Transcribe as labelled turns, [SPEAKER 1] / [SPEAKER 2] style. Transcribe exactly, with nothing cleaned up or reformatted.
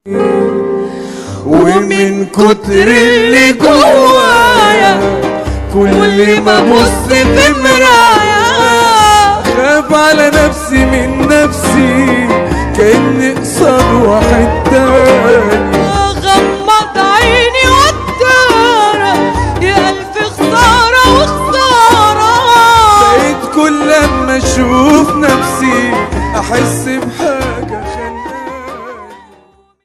[SPEAKER 1] ومن كتر اللي جوايا كل ما ابص في مرايا خاف على نفسي من نفسي كأني قصاد واحد تاني.
[SPEAKER 2] غمض عيني واتدارى يا ألف خسارة وخسارة.
[SPEAKER 1] بقيت كل لما اشوف نفسي احس بحاجة